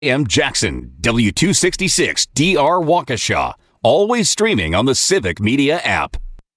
AM Jackson, W266 DR Waukesha. Always streaming on the Civic Media app.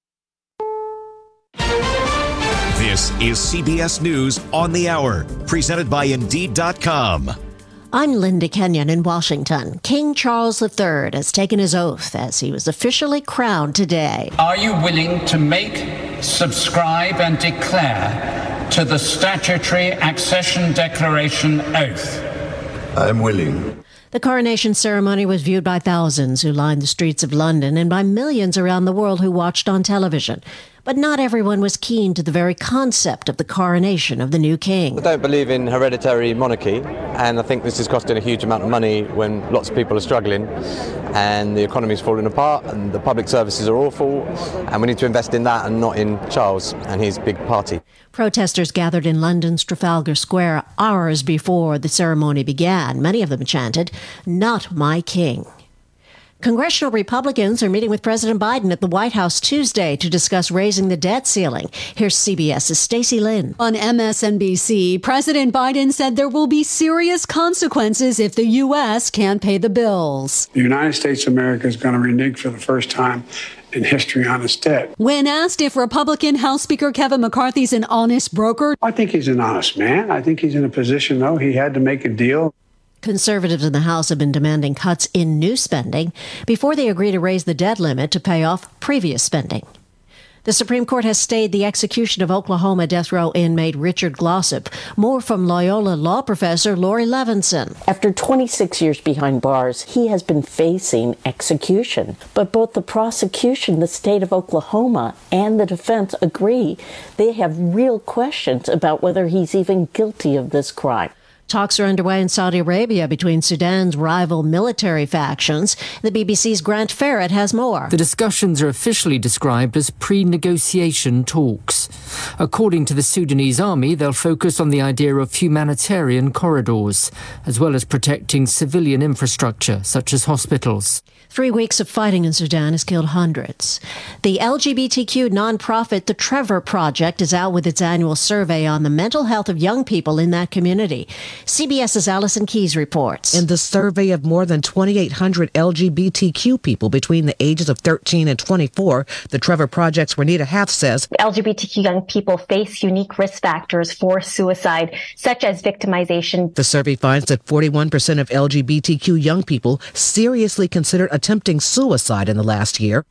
This is CBS News on the Hour, presented by Indeed.com. I'm Linda Kenyon in Washington. King Charles III has taken his oath as he was officially crowned today. Are you willing to make, subscribe, and declare to the statutory accession declaration oath? I'm willing. The coronation ceremony was viewed by thousands who lined the streets of London and by millions around the world who watched on television. But not everyone was keen to the very concept of the coronation of the new king. I don't believe in hereditary monarchy, and I think this is costing a huge amount of money when lots of people are struggling and the economy's falling apart and the public services are awful, and we need to invest in that and not in Charles and his big party. Protesters gathered in London's Trafalgar Square hours before the ceremony began. Many of them chanted, "Not my king." Congressional Republicans are meeting with President Biden at the White House Tuesday to discuss raising the debt ceiling. Here's CBS's Stacey Lynn. On MSNBC, President Biden said there will be serious consequences if the U.S. can't pay the bills. The United States of America is going to renege for the first time in history on its debt. When asked if Republican House Speaker Kevin McCarthy's an honest broker, I think he's an honest man. I think he's in a position, though, he had to make a deal. Conservatives in the House have been demanding cuts in new spending before they agree to raise the debt limit to pay off previous spending. The Supreme Court has stayed the execution of Oklahoma death row inmate Richard Glossip. More from Loyola law professor Lori Levinson. After 26 years behind bars, he has been facing execution. But both the prosecution, the state of Oklahoma, and the defense agree they have real questions about whether he's even guilty of this crime. Talks are underway in Saudi Arabia between Sudan's rival military factions. The BBC's Grant Ferret has more. The discussions are officially described as pre-negotiation talks. According to the Sudanese army, they'll focus on the idea of humanitarian corridors, as well as protecting civilian infrastructure, such as hospitals. 3 weeks of fighting in Sudan has killed hundreds. The LGBTQ nonprofit The Trevor Project is out with its annual survey on the mental health of young people in that community. CBS's Allison Keyes reports. In the survey of more than 2,800 LGBTQ people between the ages of 13 and 24, The Trevor Project's Renita Hath says LGBTQ young people face unique risk factors for suicide, such as victimization. The survey finds that 41% of LGBTQ young people seriously considered attempting suicide in the last year.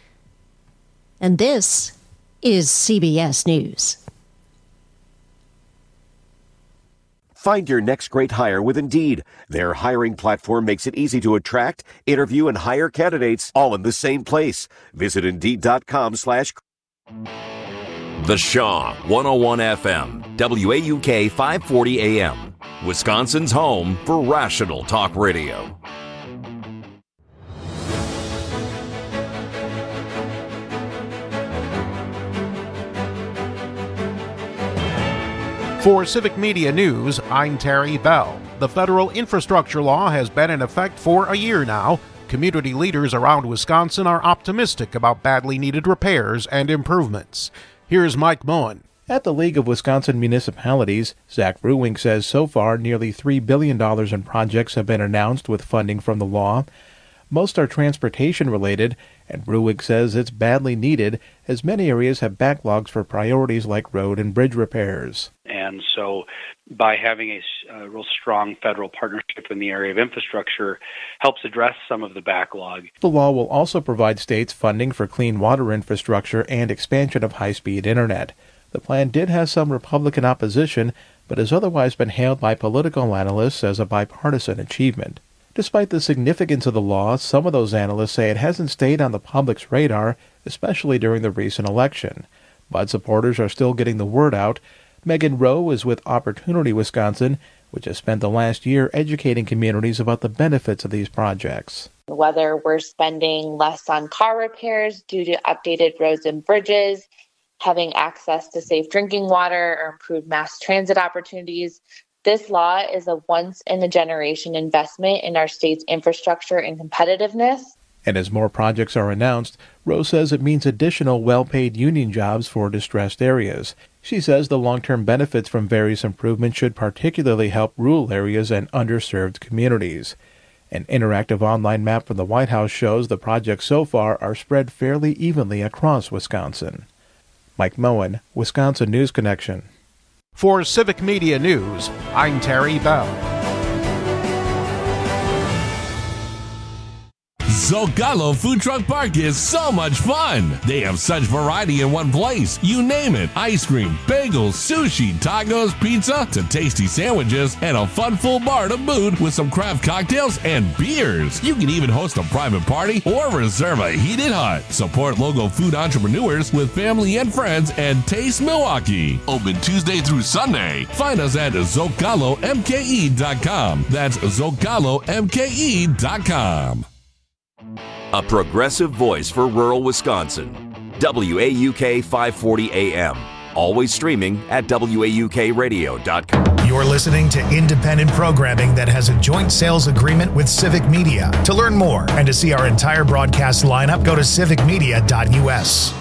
And this is CBS News. Find your next great hire with Indeed. Their hiring platform makes it easy to attract, interview, and hire candidates all in the same place. Visit Indeed.com/ The Shaw, 101 FM, WAUK 540 AM, Wisconsin's home for rational talk radio. For Civic Media News, I'm Terry Bell. The federal infrastructure law has been in effect for a year now. Community leaders around Wisconsin are optimistic about badly needed repairs and improvements. Here's Mike Moen. At the League of Wisconsin Municipalities, Zach Ruwing says so far nearly $3 billion in projects have been announced with funding from the law. Most are transportation-related, and Ruwig says it's badly needed as many areas have backlogs for priorities like road and bridge repairs. And so by having a real strong federal partnership in the area of infrastructure helps address some of the backlog. The law will also provide states funding for clean water infrastructure and expansion of high-speed internet. The plan did have some Republican opposition, but has otherwise been hailed by political analysts as a bipartisan achievement. Despite the significance of the law, some of those analysts say it hasn't stayed on the public's radar, especially during the recent election. But supporters are still getting the word out. Megan Rowe is with Opportunity Wisconsin, which has spent the last year educating communities about the benefits of these projects. Whether we're spending less on car repairs due to updated roads and bridges, having access to safe drinking water, or improved mass transit opportunities, this law is a once-in-a-generation investment in our state's infrastructure and competitiveness. And as more projects are announced, Rose says it means additional well-paid union jobs for distressed areas. She says the long-term benefits from various improvements should particularly help rural areas and underserved communities. An interactive online map from the White House shows the projects so far are spread fairly evenly across Wisconsin. Mike Moen, Wisconsin News Connection. For Civic Media News, I'm Terry Bell. Zocalo Food Truck Park is so much fun. They have such variety in one place. You name it. Ice cream, bagels, sushi, tacos, pizza, to tasty sandwiches, and a fun full bar to boot with some craft cocktails and beers. You can even host a private party or reserve a heated hut. Support local food entrepreneurs with family and friends and Taste Milwaukee. Open Tuesday through Sunday. Find us at ZocaloMKE.com. That's ZocaloMKE.com. A progressive voice for rural Wisconsin. WAUK 540 AM. Always streaming at WAUKradio.com. You're listening to independent programming that has a joint sales agreement with Civic Media. To learn more and to see our entire broadcast lineup, go to civicmedia.us.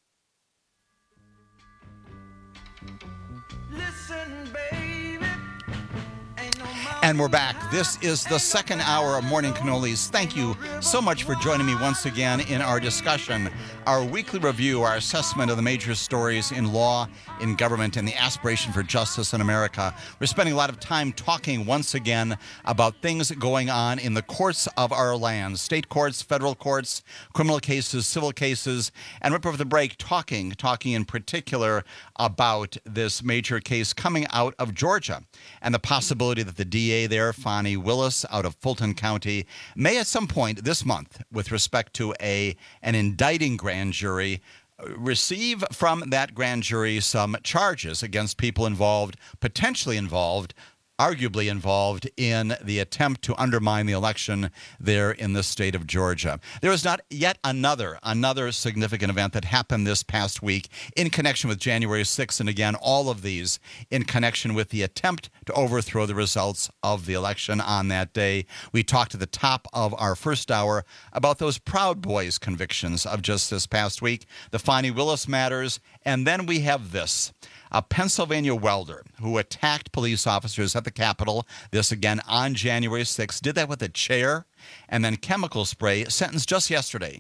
And we're back. This is the second hour of Morning Cannolis. Thank you so much for joining me once again in our discussion, our weekly review, our assessment of the major stories in law, in government, and the aspiration for justice in America. We're spending a lot of time talking once again about things going on in the courts of our land, state courts, federal courts, criminal cases, civil cases, and right before the break, talking in particular about this major case coming out of Georgia and the possibility that the DA there, Fani Willis, out of Fulton County, may at some point this month, with respect to an indicting grand jury, receive from that grand jury some charges against people involved, potentially involved, arguably involved in the attempt to undermine the election there in the state of Georgia. There is not yet another significant event that happened this past week in connection with January 6th, and again, all of these in connection with the attempt to overthrow the results of the election on that day. We talked at the top of our first hour about those Proud Boys convictions of just this past week, the Fani Willis matters, and then we have this. A Pennsylvania welder who attacked police officers at the Capitol, this again on January 6th, did that with a chair and then chemical spray, sentenced just yesterday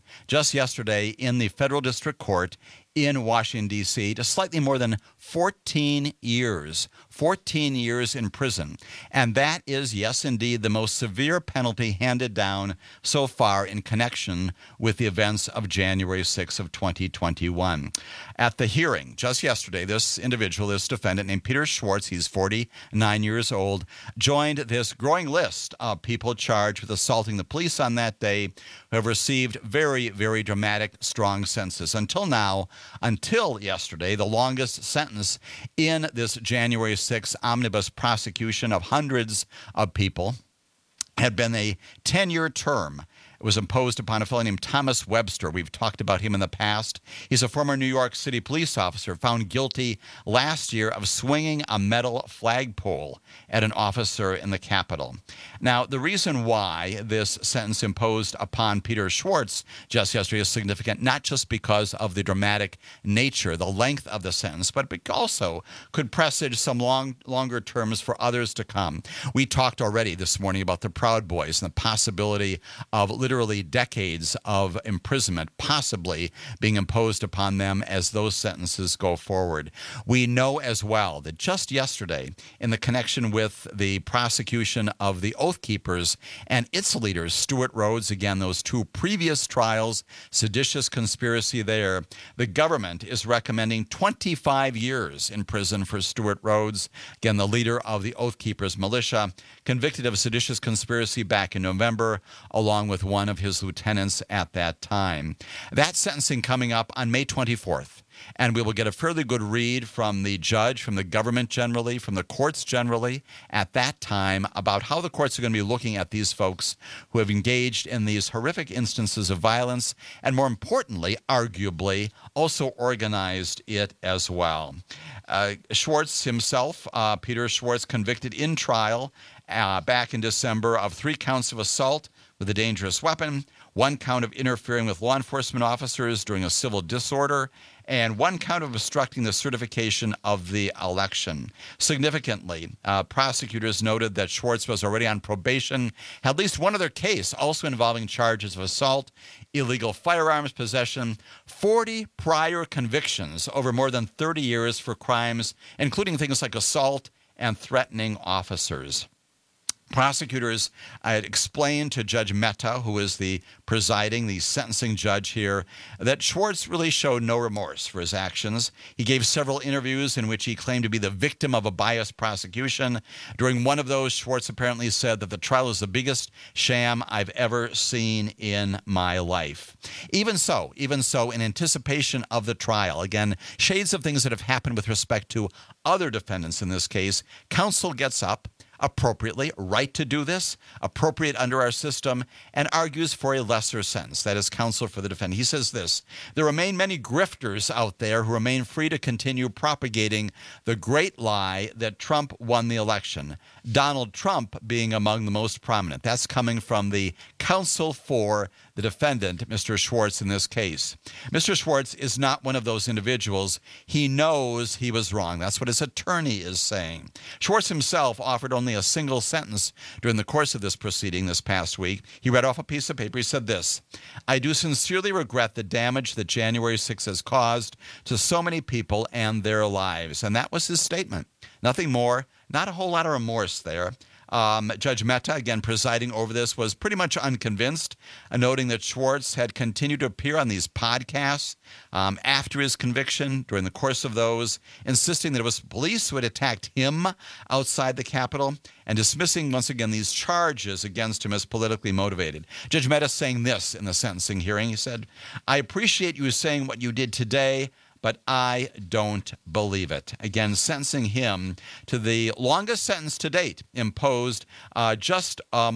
in the federal district court in Washington, D.C., to slightly more than 14 years in prison. And that is, yes, indeed, the most severe penalty handed down so far in connection with the events of January 6th of 2021. At the hearing just yesterday, this individual, this defendant named Peter Schwartz, he's 49 years old, joined this growing list of people charged with assaulting the police on that day who have received very, very dramatic, strong sentences. Until yesterday, the longest sentence in this January 6th omnibus prosecution of hundreds of people had been a 10-year term. It was imposed upon a fellow named Thomas Webster. We've talked about him in the past. He's a former New York City police officer found guilty last year of swinging a metal flagpole at an officer in the Capitol. Now, the reason why this sentence imposed upon Peter Schwartz just yesterday is significant, not just because of the dramatic nature, the length of the sentence, but it also could presage some longer terms for others to come. We talked already this morning about the Proud Boys and the possibility of literally decades of imprisonment possibly being imposed upon them as those sentences go forward. We know as well that just yesterday, in the connection with the prosecution of the Oath Keepers and its leaders, Stewart Rhodes, again, those two previous trials, seditious conspiracy there, the government is recommending 25 years in prison for Stewart Rhodes, again, the leader of the Oath Keepers militia, convicted of seditious conspiracy back in November, along with one of his lieutenants at that time. That sentencing coming up on May 24th. And we will get a fairly good read from the judge, from the government generally, from the courts generally at that time about how the courts are going to be looking at these folks who have engaged in these horrific instances of violence and, more importantly, arguably, also organized it as well. Schwartz himself, Peter Schwartz, convicted in trial back in December of 3 counts of assault with a dangerous weapon, 1 count of interfering with law enforcement officers during a civil disorder, and 1 count of obstructing the certification of the election. Significantly, prosecutors noted that Schwartz was already on probation, had at least one other case also involving charges of assault, illegal firearms possession, 40 prior convictions over more than 30 years for crimes, including things like assault and threatening officers. Prosecutors had explained to Judge Mehta, who is the sentencing judge here, that Schwartz really showed no remorse for his actions. He gave several interviews in which he claimed to be the victim of a biased prosecution. During one of those, Schwartz apparently said that the trial is the biggest sham I've ever seen in my life. Even so, in anticipation of the trial, again, shades of things that have happened with respect to other defendants in this case, counsel gets up, appropriately, right to do this, appropriate under our system, and argues for a lesser sentence. That is counsel for the defendant. He says this: there remain many grifters out there who remain free to continue propagating the great lie that Trump won the election, Donald Trump being among the most prominent. That's coming from the counsel for the defendant, Mr. Schwartz, in this case. Mr. Schwartz is not one of those individuals. He knows he was wrong. That's what his attorney is saying. Schwartz himself offered only a single sentence during the course of this proceeding this past week. He read off a piece of paper. He said this: I do sincerely regret the damage that January 6th has caused to so many people and their lives. And that was his statement. Nothing more. Not a whole lot of remorse there. Judge Mehta, again presiding over this, was pretty much unconvinced, noting that Schwartz had continued to appear on these podcasts after his conviction, during the course of those, insisting that it was police who had attacked him outside the Capitol, and dismissing once again these charges against him as politically motivated. Judge Mehta saying this in the sentencing hearing. He said, I appreciate you saying what you did today, but I don't believe it. Again, sentencing him to the longest sentence to date, imposed slightly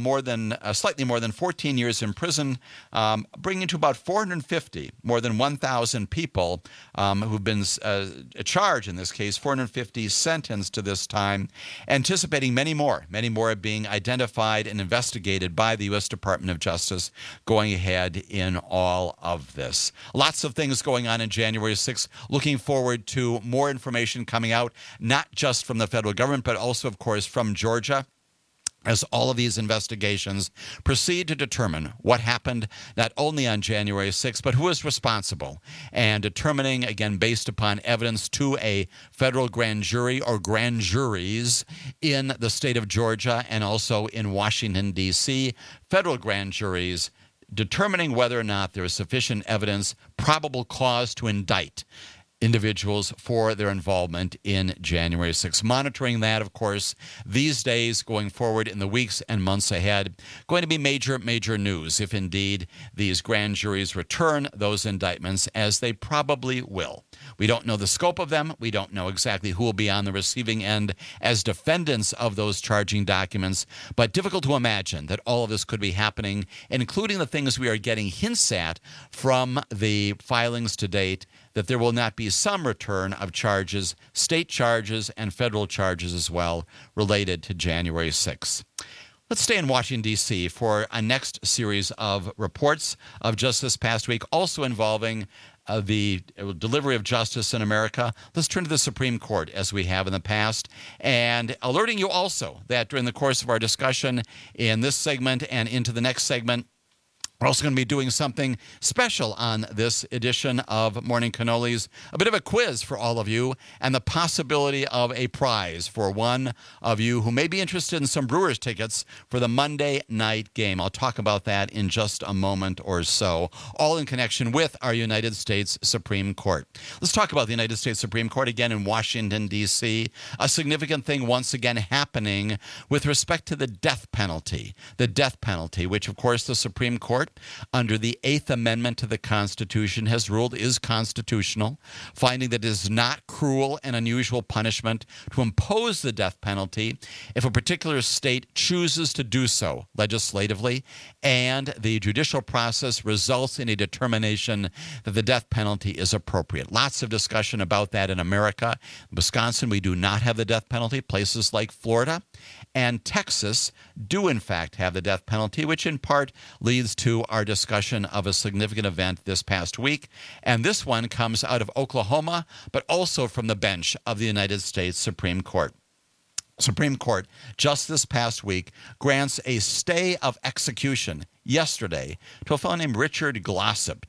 more than 14 years in prison, bringing to about 450, more than 1,000 people who've been charged in this case, 450 sentenced to this time, anticipating many more being identified and investigated by the U.S. Department of Justice going ahead in all of this. Lots of things going on in January 6th. Looking forward to more information coming out, not just from the federal government, but also, of course, from Georgia, as all of these investigations proceed to determine what happened not only on January 6th, but who is responsible, and determining, again, based upon evidence to a federal grand jury or grand juries in the state of Georgia and also in Washington, D.C., federal grand juries determining whether or not there is sufficient evidence, probable cause to indict individuals for their involvement in January 6th. Monitoring that, of course, these days going forward in the weeks and months ahead, going to be major news if indeed these grand juries return those indictments, as they probably will. We don't know the scope of them. We don't know exactly who will be on the receiving end as defendants of those charging documents, but difficult to imagine that all of this could be happening, including the things we are getting hints at from the filings to date, that there will not be some return of charges, state charges and federal charges as well, related to January 6th. Let's stay in Washington, D.C. for a next series of reports of just this past week, also involving the delivery of justice in America. Let's turn to the Supreme Court, as we have in the past, and alerting you also that during the course of our discussion in this segment and into the next segment, we're also going to be doing something special on this edition of Morning Cannolis, a bit of a quiz for all of you, and the possibility of a prize for one of you who may be interested in some Brewers tickets for the Monday night game. I'll talk about that in just a moment or so, all in connection with our United States Supreme Court. Let's talk about the United States Supreme Court again in Washington, D.C. A significant thing once again happening with respect to the death penalty. The death penalty, which, of course, the Supreme Court, under the 8th Amendment to the Constitution, has ruled is constitutional, finding that it is not cruel and unusual punishment to impose the death penalty if a particular state chooses to do so legislatively, and the judicial process results in a determination that the death penalty is appropriate. Lots of discussion about that in America. In Wisconsin, we do not have the death penalty. Places like Florida and Texas do in fact have the death penalty, which in part leads to our discussion of a significant event this past week. And this one comes out of Oklahoma, but also from the bench of the United States Supreme Court. Supreme Court just this past week grants a stay of execution yesterday to a fellow named Richard Glossip,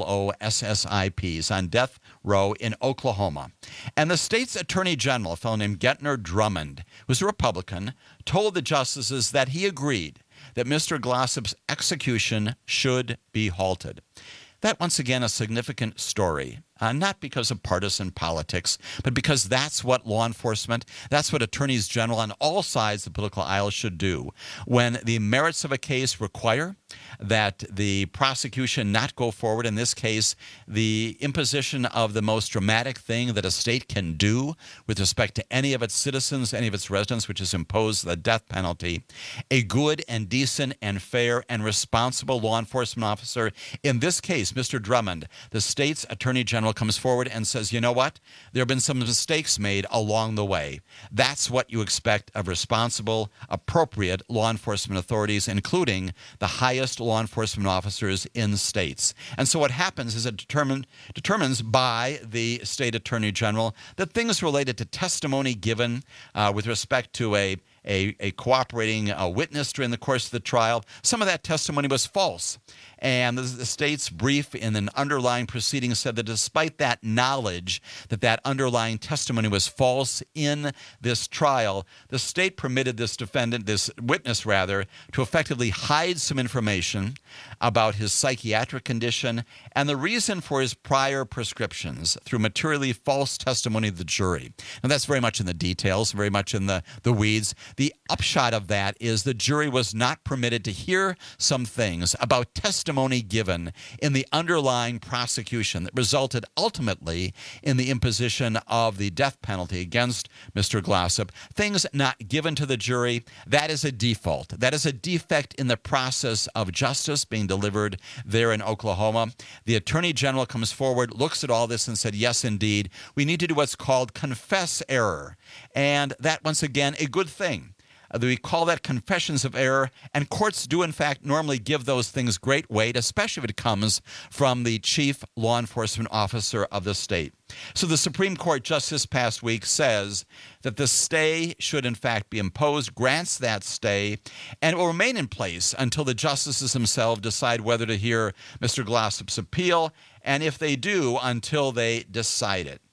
Glossip. He's on death row in Oklahoma. And the state's attorney general, a fellow named Gentner Drummond, who's a Republican, told the justices that he agreed that Mr. Glossip's execution should be halted. That, once again, a significant story, not because of partisan politics, but because that's what law enforcement, that's what attorneys general on all sides of the political aisle should do. When the merits of a case require that the prosecution not go forward, in this case, the imposition of the most dramatic thing that a state can do with respect to any of its citizens, any of its residents, which is impose the death penalty, a good and decent and fair and responsible law enforcement officer, in this case, Mr. Drummond, the state's attorney general, comes forward and says, you know what? There have been some mistakes made along the way. That's what you expect of responsible, appropriate law enforcement authorities, including the highest law enforcement officers in states. And so what happens is it determines by the state attorney general that things related to testimony given with respect to a cooperating witness during the course of the trial, some of that testimony was false. And the state's brief in an underlying proceeding said that despite that knowledge that that underlying testimony was false in this trial, the state permitted this witness to effectively hide some information about his psychiatric condition and the reason for his prior prescriptions through materially false testimony of the jury. Now, that's very much in the details, very much in the weeds. The upshot of that is the jury was not permitted to hear some things about testimony given in the underlying prosecution that resulted ultimately in the imposition of the death penalty against Mr. Glossip. Things not given to the jury, that is a default. That is a defect in the process of justice being delivered there in Oklahoma. The Attorney General comes forward, looks at all this and said, yes, indeed, we need to do what's called confess error. And that, once again, a good thing. We call that confessions of error, and courts do, in fact, normally give those things great weight, especially if it comes from the chief law enforcement officer of the state. So the Supreme Court just this past week says that the stay should, in fact, be imposed, grants that stay, and it will remain in place until the justices themselves decide whether to hear Mr. Glossip's appeal, and if they do, until they decide it.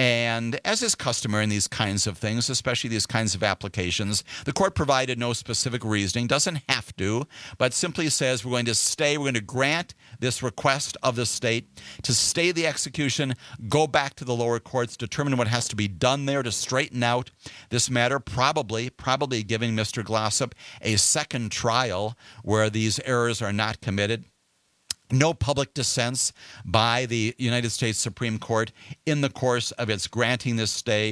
And as is customary in these kinds of things, especially these kinds of applications, the court provided no specific reasoning, doesn't have to, but simply says we're going to grant this request of the state to stay the execution, go back to the lower courts, determine what has to be done there to straighten out this matter, probably giving Mr. Glossip a second trial where these errors are not committed. No public dissents by the United States Supreme Court in the course of its granting this stay.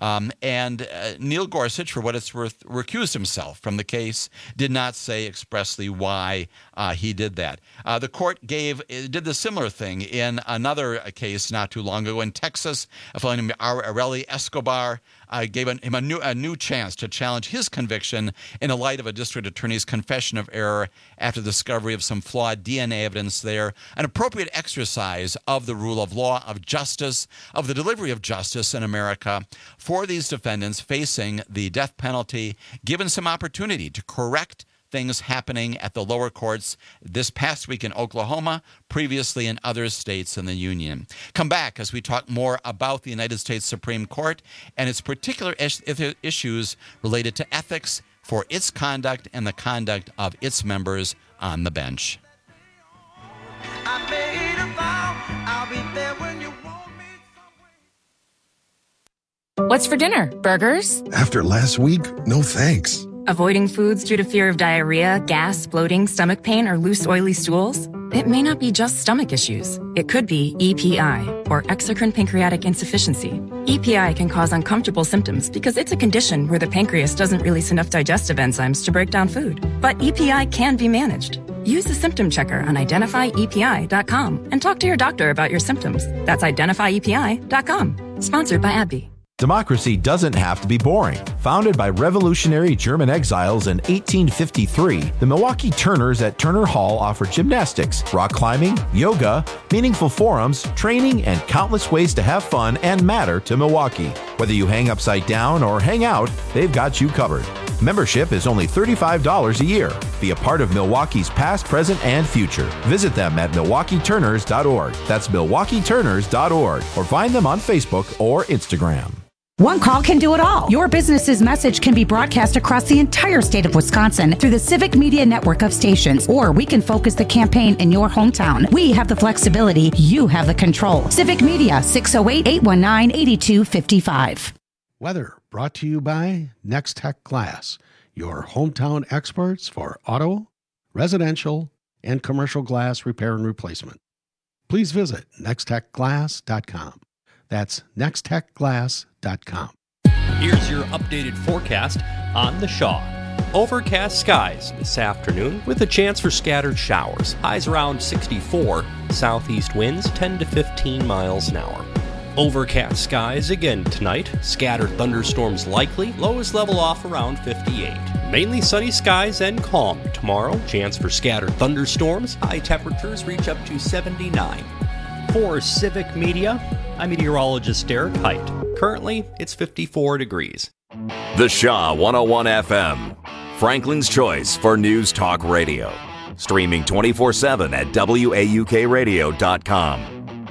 And Neil Gorsuch, for what it's worth, recused himself from the case, did not say expressly why he did that. The court did the similar thing in another case not too long ago in Texas. A fellow named Areli Escobar gave him a new chance to challenge his conviction in the light of a district attorney's confession of error after the discovery of some flawed DNA evidence there. An appropriate exercise of the rule of law, of justice, of the delivery of justice in America for these defendants facing the death penalty, given some opportunity to correct things happening at the lower courts this past week in Oklahoma, previously in other states in the Union. Come back as we talk more about the United States Supreme Court and its particular issues related to ethics for its conduct and the conduct of its members on the bench. What's for dinner? Burgers? After last week, no thanks. Avoiding foods due to fear of diarrhea, gas, bloating, stomach pain, or loose, oily stools? It may not be just stomach issues. It could be EPI, or exocrine pancreatic insufficiency. EPI can cause uncomfortable symptoms because it's a condition where the pancreas doesn't release enough digestive enzymes to break down food. But EPI can be managed. Use the symptom checker on identifyepi.com and talk to your doctor about your symptoms. That's identifyepi.com. Sponsored by AbbVie. Democracy doesn't have to be boring. Founded by revolutionary German exiles in 1853, the Milwaukee Turners at Turner Hall offer gymnastics, rock climbing, yoga, meaningful forums, training, and countless ways to have fun and matter to Milwaukee. Whether you hang upside down or hang out, they've got you covered. Membership is only $35 a year. Be a part of Milwaukee's past, present, and future. Visit them at MilwaukeeTurners.org. That's MilwaukeeTurners.org. Or find them on Facebook or Instagram. One call can do it all. Your business's message can be broadcast across the entire state of Wisconsin through the Civic Media network of stations, or we can focus the campaign in your hometown. We have the flexibility. You have the control. Civic Media, 608-819-8255. Weather brought to you by Next Tech Glass, your hometown experts for auto, residential, and commercial glass repair and replacement. Please visit nexttechglass.com. That's nexttechglass.com. Here's your updated forecast on the Shaw. Overcast skies this afternoon with a chance for scattered showers. Highs around 64. Southeast winds 10 to 15 miles an hour. Overcast skies again tonight. Scattered thunderstorms likely. Lows level off around 58. Mainly sunny skies and calm tomorrow. Chance for scattered thunderstorms. High temperatures reach up to 79. For Civic Media, I'm meteorologist Derek Height. Currently, it's 54 degrees. The Shaw 101 FM, Franklin's choice for news talk radio. Streaming 24/7 at WAUKradio.com.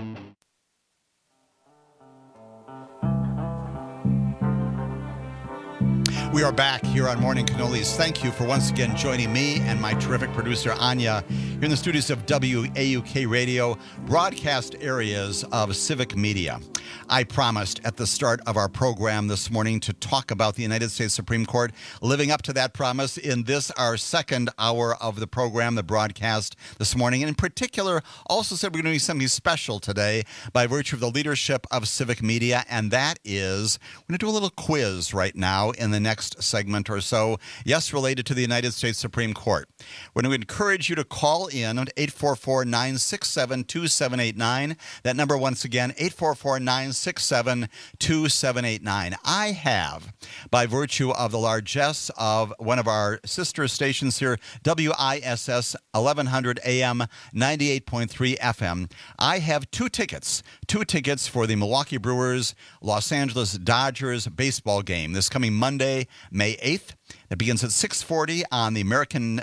We are back here on Morning Cannolis. Thank you for once again joining me and my terrific producer, Anya, here in the studios of WAUK Radio, broadcast areas of Civic Media. I promised at the start of our program this morning to talk about the United States Supreme Court. Living up to that promise in this, our second hour of the program, the broadcast this morning. And in particular, also said we're going to do something special today by virtue of the leadership of Civic Media, and that is we're going to do a little quiz right now in the next segment or so. Yes, related to the United States Supreme Court. We're going to encourage you to call in at 844-967-2789. That number once again, 844-967-2789. I have, by virtue of the largesse of one of our sister stations here, WISS 1100 AM 98.3 FM, I have two tickets for the Milwaukee Brewers Los Angeles Dodgers baseball game this coming Monday, May 8th. That begins at 6:40 on the American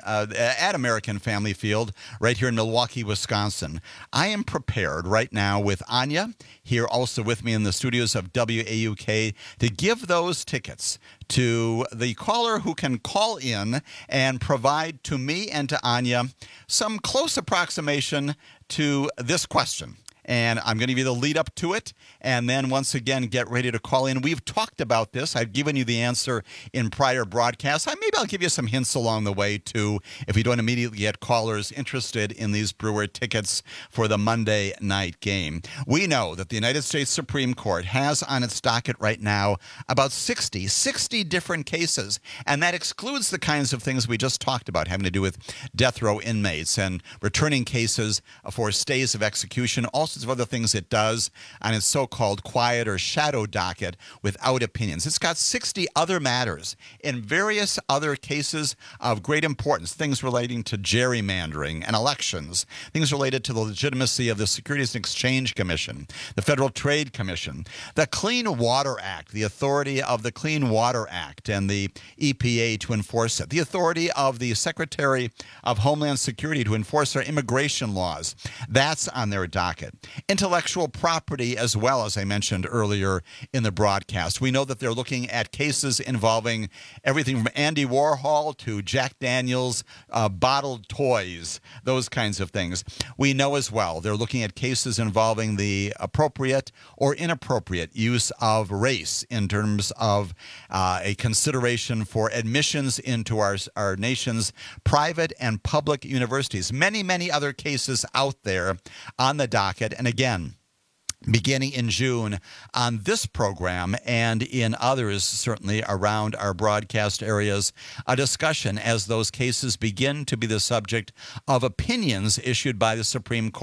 Family Field right here in Milwaukee, Wisconsin. I am prepared right now with Anya here also with me in the studios of WAUK to give those tickets to the caller who can call in and provide to me and to Anya some close approximation to this question. And I'm going to give you the lead up to it, and then once again, get ready to call in. We've talked about this. I've given you the answer in prior broadcasts. Maybe I'll give you some hints along the way, too, if you don't immediately get callers interested in these Brewer tickets for the Monday night game. We know that the United States Supreme Court has on its docket right now about 60 different cases, and that excludes the kinds of things we just talked about, having to do with death row inmates and returning cases for stays of execution, also of other things it does on its so-called quiet or shadow docket without opinions. It's got 60 other matters in various other cases of great importance, things relating to gerrymandering and elections, things related to the legitimacy of the Securities and Exchange Commission, the Federal Trade Commission, the Clean Water Act, the authority of the Clean Water Act and the EPA to enforce it, the authority of the Secretary of Homeland Security to enforce our immigration laws. That's on their docket. Intellectual property as well, as I mentioned earlier in the broadcast. We know that they're looking at cases involving everything from Andy Warhol to Jack Daniels, bottled toys, those kinds of things. We know as well they're looking at cases involving the appropriate or inappropriate use of race in terms of a consideration for admissions into our nation's private and public universities. Many, many other cases out there on the docket. And again, beginning in June on this program and in others certainly around our broadcast areas, a discussion as those cases begin to be the subject of opinions issued by the Supreme Court.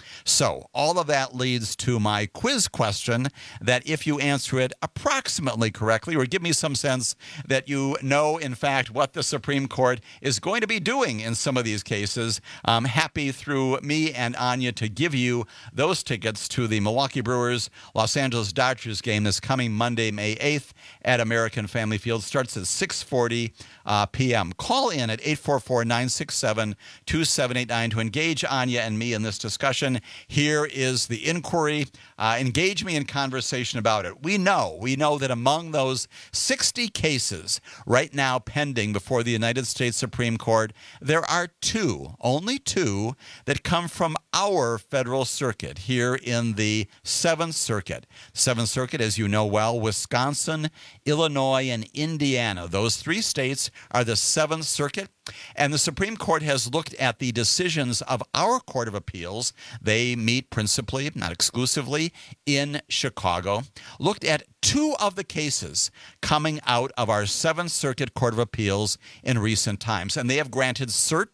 So all of that leads to my quiz question that if you answer it approximately correctly, or give me some sense that you know, in fact, what the Supreme Court is going to be doing in some of these cases, I'm happy through me and Anya to give you those tickets to the Milwaukee Brewers Los Angeles Dodgers game this coming Monday, May 8th at American Family Field. Starts at 6:40 p.m. Call in at 844-967-2789 to engage Anya and me in this discussion. Here is the inquiry. Engage me in conversation about it. We know that among those 60 cases right now pending before the United States Supreme Court, there are only two, that come from our federal circuit here in the Seventh Circuit. Seventh Circuit, as you know well, Wisconsin, Illinois, and Indiana. Those three states are the Seventh Circuit. And the Supreme Court has looked at the decisions of our Court of Appeals. They meet principally, not exclusively, in Chicago. Looked at two of the cases coming out of our Seventh Circuit Court of Appeals in recent times. And they have granted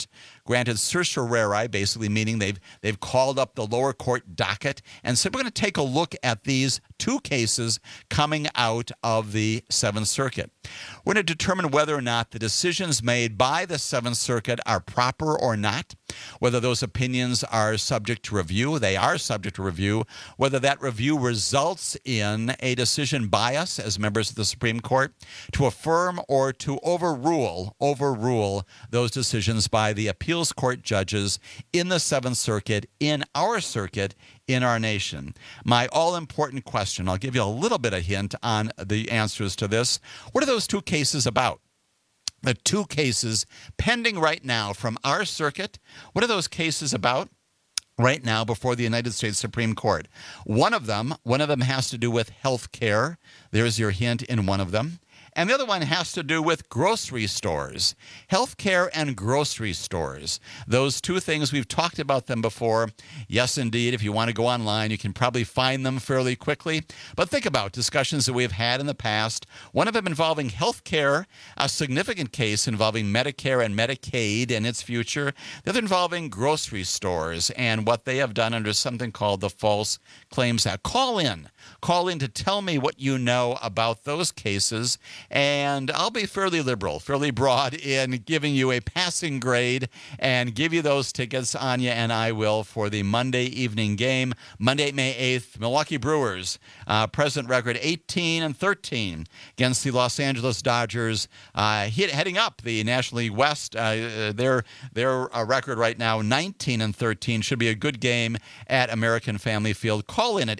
certiorari, basically meaning they've called up the lower court docket. And so we're going to take a look at these two cases coming out of the Seventh Circuit. We're going to determine whether or not the decisions made by the Seventh Circuit are proper or not, whether those opinions are subject to review. They are subject to review. Whether that review results in a decision by us as members of the Supreme Court to affirm or to overrule those decisions by the appeals court judges in the Seventh Circuit, in our circuit, in our nation. My all-important question, I'll give you a little bit of hint on the answers to this. What are those two cases about? The two cases pending right now from our circuit, what are those cases about right now before the United States Supreme Court? One of them has to do with health care. There's your hint in one of them. And the other one has to do with grocery stores, healthcare and grocery stores. Those two things, we've talked about them before. Yes, indeed, if you want to go online, you can probably find them fairly quickly. But think about discussions that we've had in the past. One of them involving healthcare, a significant case involving Medicare and Medicaid and its future. The other involving grocery stores and what they have done under something called the False Claims Act. Call in to tell me what you know about those cases. And I'll be fairly liberal, fairly broad in giving you a passing grade and give you those tickets, Anya and I will, for the Monday evening game. Monday, May 8th, Milwaukee Brewers, present record 18-13 against the Los Angeles Dodgers, heading up the National League West. Their record right now, 19-13. Should be a good game at American Family Field. Call in at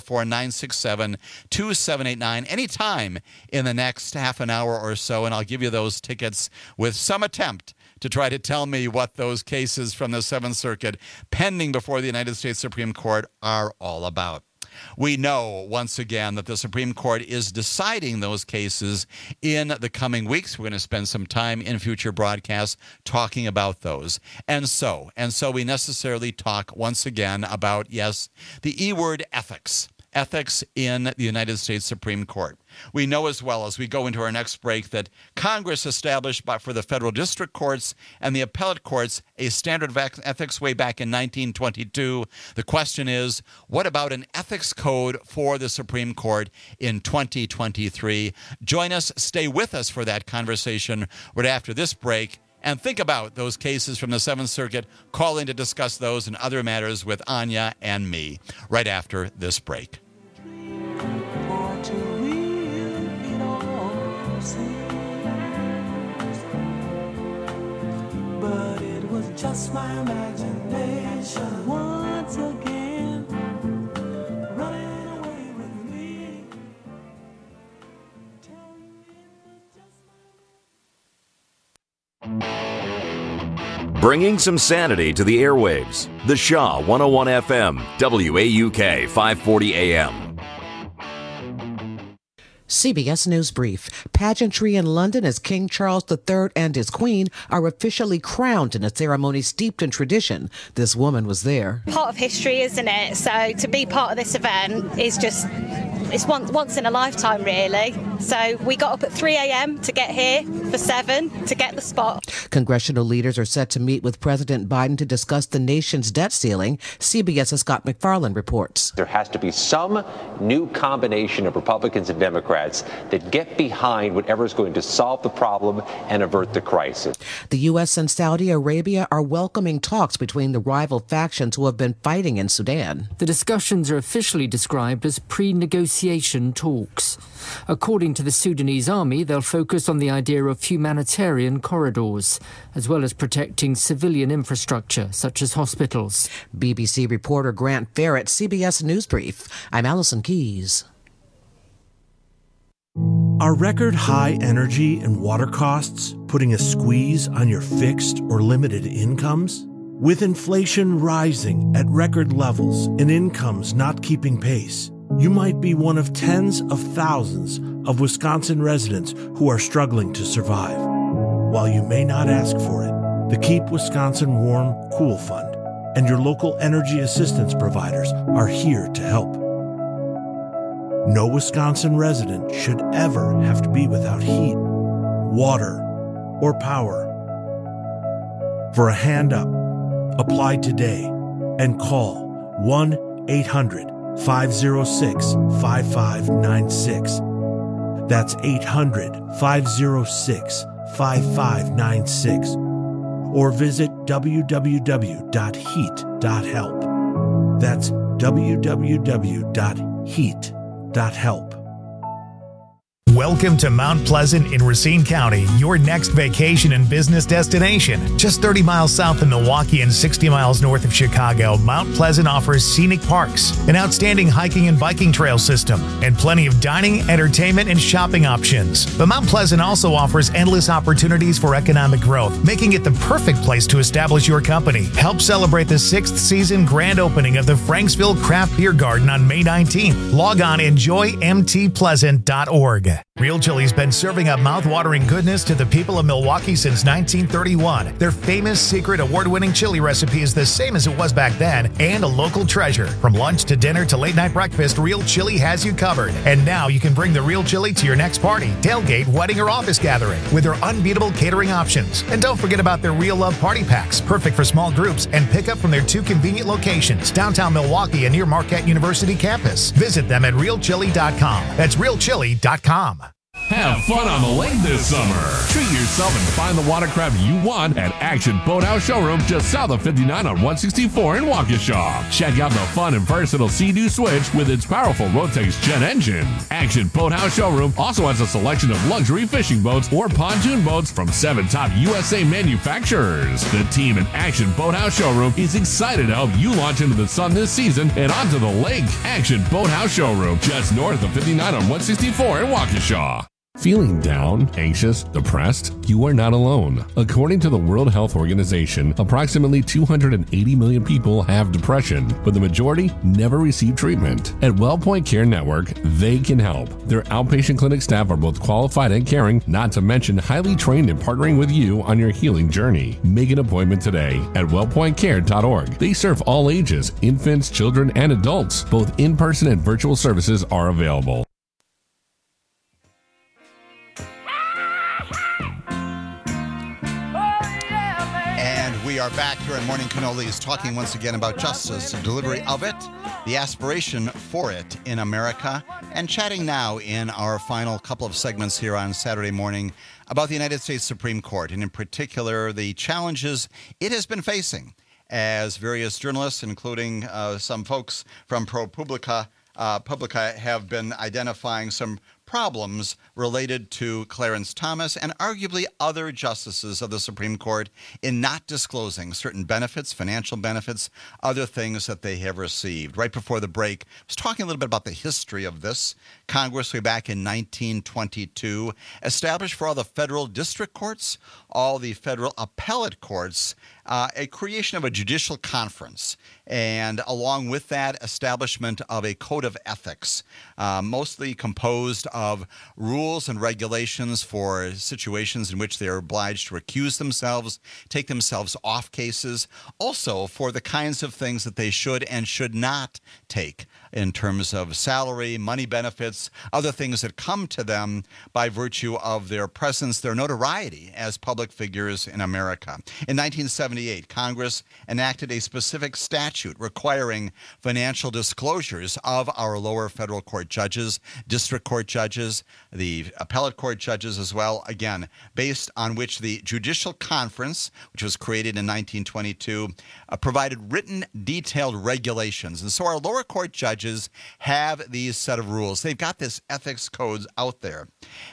844-967-2789 anytime in the next half an hour or so, and I'll give you those tickets with some attempt to try to tell me what those cases from the Seventh Circuit pending before the United States Supreme Court are all about. We know, once again, that the Supreme Court is deciding those cases in the coming weeks. We're going to spend some time in future broadcasts talking about those. And so we necessarily talk once again about, yes, the E word, ethics. Ethics in the United States Supreme Court. We know as well as we go into our next break that Congress established for the federal district courts and the appellate courts a standard of ethics way back in 1922. The question is, what about an ethics code for the Supreme Court in 2023? Join us, stay with us for that conversation right after this break. And think about those cases from the Seventh Circuit. Call in to discuss those and other matters with Anya and me right after this break. But it was just my imagination once again running away with me. Bringing some sanity to the airwaves. The Shaw 101 FM, WAUK 540 AM. CBS News Brief. Pageantry in London as King Charles III and his queen are officially crowned in a ceremony steeped in tradition. This woman was there. Part of history, isn't it? So to be part of this event is just, it's once in a lifetime, really. So we got up at 3 a.m. to get here for 7 to get the spot. Congressional leaders are set to meet with President Biden to discuss the nation's debt ceiling. CBS's Scott McFarland reports. There has to be some new combination of Republicans and Democrats that get behind whatever is going to solve the problem and avert the crisis. The U.S. and Saudi Arabia are welcoming talks between the rival factions who have been fighting in Sudan. The discussions are officially described as pre-negotiation talks. According to the Sudanese army, they'll focus on the idea of humanitarian corridors, as well as protecting civilian infrastructure, such as hospitals. BBC reporter Grant Ferret, CBS News Brief. I'm Allison Keys. Are record high energy and water costs putting a squeeze on your fixed or limited incomes? With inflation rising at record levels and incomes not keeping pace, you might be one of tens of thousands of Wisconsin residents who are struggling to survive. While you may not ask for it, the Keep Wisconsin Warm, Cool Fund and your local energy assistance providers are here to help. No Wisconsin resident should ever have to be without heat, water, or power. For a hand up, apply today and call 1-800-506-5596. That's 800-506-5596. Or visit www.heat.help. That's www.heat.help. Welcome to Mount Pleasant in Racine County, your next vacation and business destination. Just 30 miles south of Milwaukee and 60 miles north of Chicago, Mount Pleasant offers scenic parks, an outstanding hiking and biking trail system, and plenty of dining, entertainment, and shopping options. But Mount Pleasant also offers endless opportunities for economic growth, making it the perfect place to establish your company. Help celebrate the 6th season grand opening of the Franksville Craft Beer Garden on May 19th. Log on enjoymtpleasant.org. Real Chili's been serving up mouth-watering goodness to the people of Milwaukee since 1931. Their famous secret award-winning chili recipe is the same as it was back then and a local treasure. From lunch to dinner to late-night breakfast, Real Chili has you covered. And now you can bring the Real Chili to your next party, tailgate, wedding, or office gathering with their unbeatable catering options. And don't forget about their Real Love Party Packs, perfect for small groups, and pick up from their 2 convenient locations, downtown Milwaukee and near Marquette University campus. Visit them at realchili.com. That's realchili.com. Have fun on the lake this summer. Treat yourself and find the watercraft you want at Action Boathouse Showroom just south of 59 on 164 in Waukesha. Check out the fun and versatile Sea-Doo Switch with its powerful Rotax jet engine. Action Boathouse Showroom also has a selection of luxury fishing boats or pontoon boats from 7 top USA manufacturers. The team at Action Boathouse Showroom is excited to help you launch into the sun this season and onto the lake. Action Boathouse Showroom just north of 59 on 164 in Waukesha. Feeling down, anxious, depressed? You are not alone. According to the World Health Organization, approximately 280 million people have depression, but the majority never receive treatment. At WellPoint Care Network, they can help. Their outpatient clinic staff are both qualified and caring, not to mention highly trained in partnering with you on your healing journey. Make an appointment today at wellpointcare.org. They serve all ages, infants, children, and adults. Both in-person and virtual services are available. We are back here on Morning Cannolis talking once again about justice, the delivery of it, the aspiration for it in America, and chatting now in our final couple of segments here on Saturday morning about the United States Supreme Court, and in particular the challenges it has been facing as various journalists, including some folks from ProPublica, have been identifying some problems related to Clarence Thomas and arguably other justices of the Supreme Court in not disclosing certain benefits, financial benefits, other things that they have received. Right before the break, I was talking a little bit about the history of this. Congress, way back in 1922, established for all the federal district courts, all the federal appellate courts, a creation of a judicial conference, and along with that, establishment of a code of ethics, mostly composed of rules and regulations for situations in which they are obliged to recuse themselves, take themselves off cases, also for the kinds of things that they should and should not take. in terms of salary, money benefits, other things that come to them by virtue of their presence, their notoriety as public figures in America. In 1978, Congress enacted a specific statute requiring financial disclosures of our lower federal court judges, district court judges, the appellate court judges as well, again, based on which the Judicial Conference, which was created in 1922, provided written, detailed regulations. And so our lower court judges have these set of rules. They've got this ethics codes out there.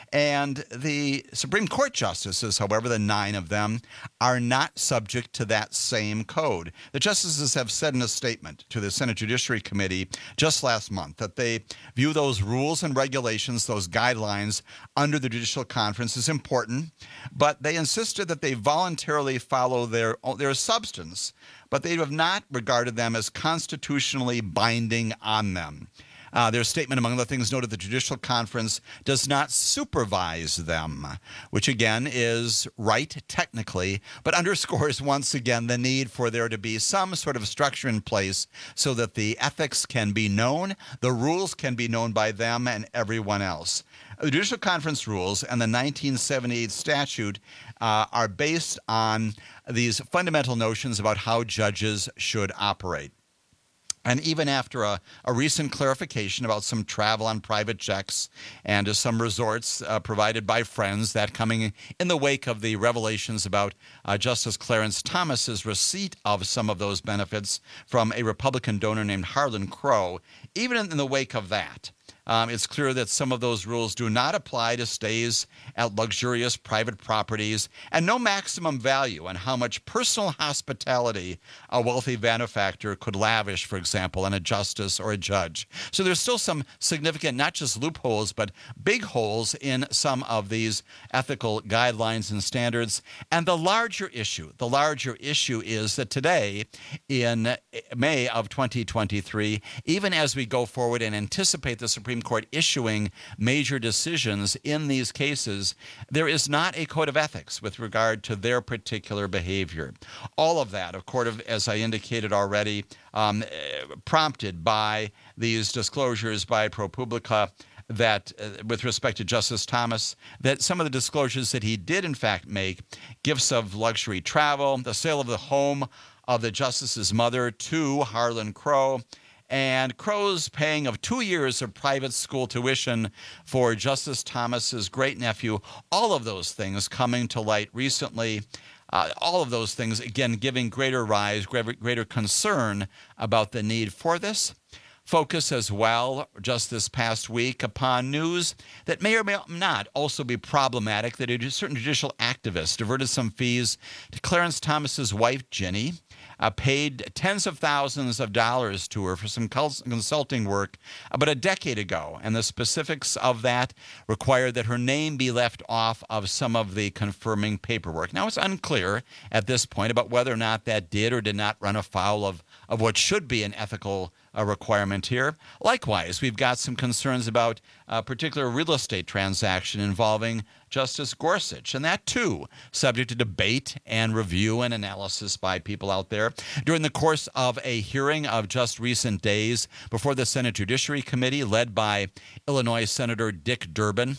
And the Supreme Court justices, however, the 9 of them, are not subject to that same code. The justices have said in a statement to the Senate Judiciary Committee just last month that they view those rules and regulations, those guidelines under the Judicial Conference as important, but they insisted that they voluntarily follow their substance, but they have not regarded them as constitutionally binding on them. Their statement, among other things, noted the Judicial Conference does not supervise them, which again is right technically, but underscores once again the need for there to be some sort of structure in place so that the ethics can be known, the rules can be known by them and everyone else. The Judicial Conference rules and the 1978 statute are based on these fundamental notions about how judges should operate. And even after a recent clarification about some travel on private jets and to some resorts provided by friends, that coming in the wake of the revelations about Justice Clarence Thomas's receipt of some of those benefits from a Republican donor named Harlan Crow, even in the wake of that, it's clear that some of those rules do not apply to stays at luxurious private properties, and no maximum value on how much personal hospitality a wealthy benefactor could lavish, for example, on a justice or a judge. So there's still some significant, not just loopholes, but big holes in some of these ethical guidelines and standards. And the larger issue is that today, in May of 2023, even as we go forward and anticipate the Supreme Court issuing major decisions in these cases, there is not a code of ethics with regard to their particular behavior. All of that, of course, as I indicated already, prompted by these disclosures by ProPublica that with respect to Justice Thomas, that some of the disclosures that he did in fact make, gifts of luxury travel, the sale of the home of the justice's mother to Harlan Crow, and Crow's paying of 2 years of private school tuition for Justice Thomas's great-nephew, all of those things coming to light recently, all of those things, again, giving greater rise, greater concern about the need for this. Focus as well, just this past week, upon news that may or may not also be problematic, that a certain judicial activist diverted some fees to Clarence Thomas's wife, Ginny, paid tens of thousands of dollars to her for some consulting work about a decade ago, and the specifics of that required that her name be left off of some of the confirming paperwork. Now, it's unclear at this point about whether or not that did or did not run afoul of what should be an ethical requirement here. Likewise, we've got some concerns about a particular real estate transaction involving Justice Gorsuch, and that too subject to debate and review and analysis by people out there. During the course of a hearing of just recent days before the Senate Judiciary Committee led by Illinois Senator Dick Durbin,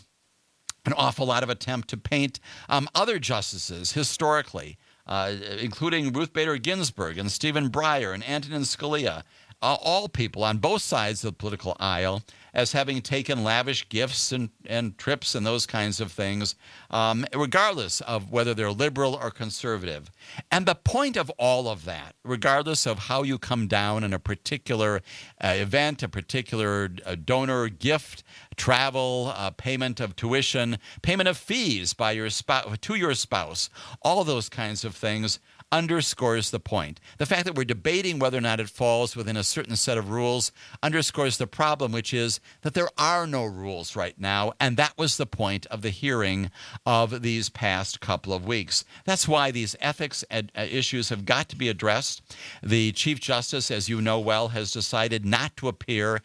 an awful lot of attempt to paint other justices historically, including Ruth Bader Ginsburg and Stephen Breyer and Antonin Scalia, all people on both sides of the political aisle, as having taken lavish gifts and trips and those kinds of things, regardless of whether they're liberal or conservative. And the point of all of that, regardless of how you come down in a particular event, a particular donor gift, travel, payment of tuition, payment of fees by your to your spouse, all those kinds of things, underscores the point. The fact that we're debating whether or not it falls within a certain set of rules underscores the problem, which is that there are no rules right now, and that was the point of the hearing of these past couple of weeks. That's why these ethics issues have got to be addressed. The Chief Justice, as you know well, has decided not to appear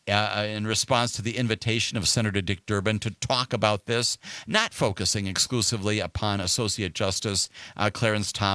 in response to the invitation of Senator Dick Durbin to talk about this, not focusing exclusively upon Associate Justice Clarence Thomas and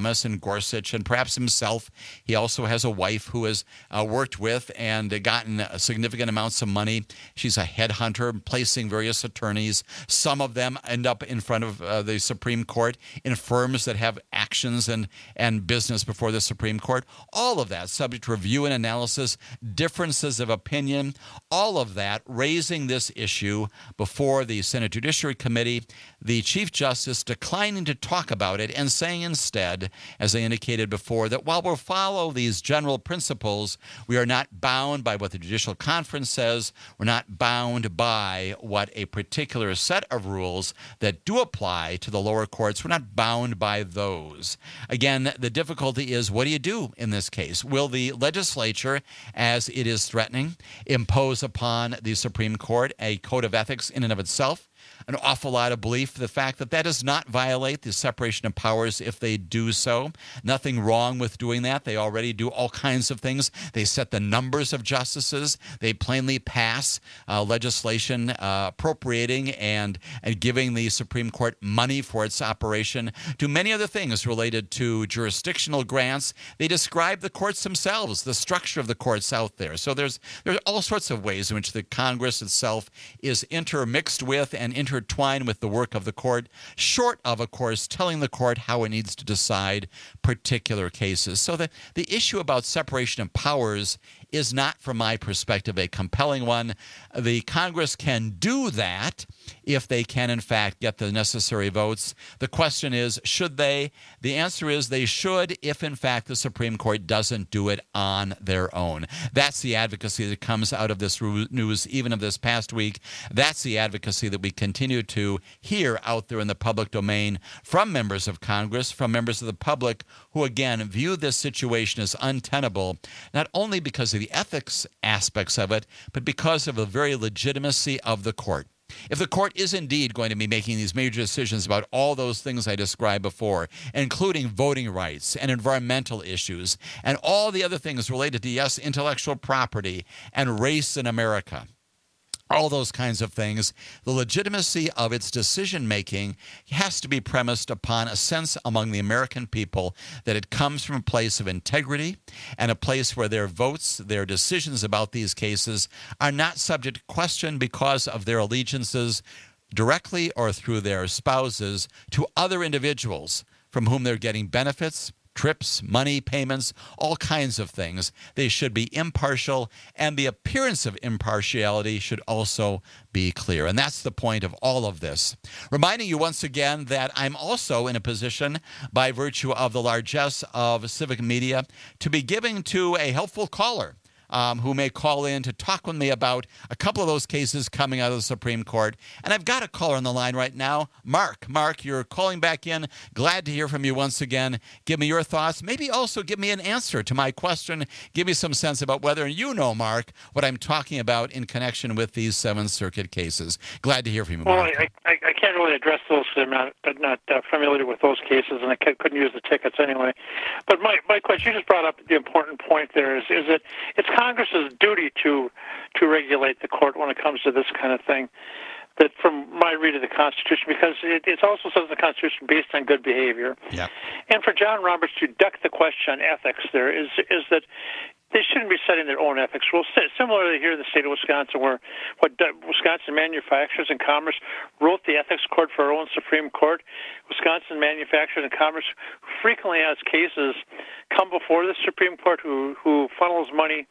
Gorsuch and perhaps himself. He also has a wife who has worked with and gotten significant amounts of money. She's a headhunter, placing various attorneys. Some of them end up in front of the Supreme Court in firms that have actions and business before the Supreme Court. All of that subject to review and analysis, differences of opinion, all of that raising this issue before the Senate Judiciary Committee, the Chief Justice declining to talk about it and saying instead, as I indicated before, that while we'll follow these general principles, we are not bound by what the Judicial Conference says. We're not bound by what a particular set of rules that do apply to the lower courts. We're not bound by those. Again, the difficulty is, what do you do in this case? Will the legislature, as it is threatening, impose upon the Supreme Court a code of ethics in and of itself? An awful lot of belief the fact that that does not violate the separation of powers if they do so. Nothing wrong with doing that. They already do all kinds of things. They set the numbers of justices. They plainly pass legislation appropriating and giving the Supreme Court money for its operation. Do many other things related to jurisdictional grants. They describe the courts themselves, the structure of the courts out there. So there's all sorts of ways in which the Congress itself is intermixed with and intertwined with the work of the court, short of course, telling the court how it needs to decide particular cases. So the issue about separation of powers is not, from my perspective, a compelling one. The Congress can do that if they can, in fact, get the necessary votes. The question is, should they? The answer is they should if, in fact, the Supreme Court doesn't do it on their own. That's the advocacy that comes out of this news, even of this past week. That's the advocacy that we continue to hear out there in the public domain from members of Congress, from members of the public who, again, view this situation as untenable, not only because of the ethics aspects of it, but because of the very legitimacy of the court. If the court is indeed going to be making these major decisions about all those things I described before, including voting rights and environmental issues and all the other things related to, yes, intellectual property and race in America, all those kinds of things, the legitimacy of its decision-making has to be premised upon a sense among the American people that it comes from a place of integrity and a place where their votes, their decisions about these cases are not subject to question because of their allegiances directly or through their spouses to other individuals from whom they're getting benefits, trips, money, payments, all kinds of things. They should be impartial, and the appearance of impartiality should also be clear. And that's the point of all of this. Reminding you once again that I'm also in a position, by virtue of the largesse of civic media, to be giving to a helpful caller who may call in to talk with me about a couple of those cases coming out of the Supreme Court. And I've got a caller on the line right now. Mark, you're calling back in. Glad to hear from you once again. Give me your thoughts. Maybe also give me an answer to my question. Give me some sense about whether you know, Mark, what I'm talking about in connection with these Seventh Circuit cases. Glad to hear from you, Mark. Well, I can't really address those. I'm not familiar with those cases, and I couldn't use the tickets anyway. But my question, you just brought up the important point there, is that it's Congress's duty to regulate the court when it comes to this kind of thing. That from my read of the Constitution, because it also says in the Constitution based on good behavior. Yeah. And for John Roberts to duck the question on ethics there is that they shouldn't be setting their own ethics rules. Similarly here in the state of Wisconsin, where what Wisconsin Manufacturers and Commerce wrote the ethics code for our own Supreme Court, Wisconsin Manufacturers and Commerce frequently has cases come before the Supreme Court who helps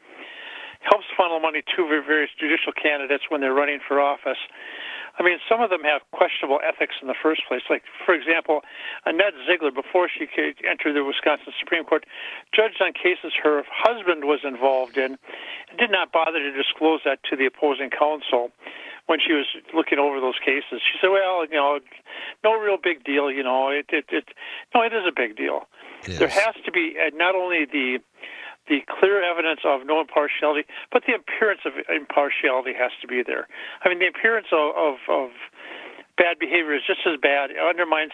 funnel money to various judicial candidates when they're running for office. I mean, some of them have questionable ethics in the first place. Like, for example, Annette Ziegler, before she entered the Wisconsin Supreme Court, judged on cases her husband was involved in and did not bother to disclose that to the opposing counsel when she was looking over those cases. She said, well, no real big deal, No, it is a big deal. There has to be not only the clear evidence of no impartiality, but the appearance of impartiality has to be there. I mean, the appearance of bad behavior is just as bad. It undermines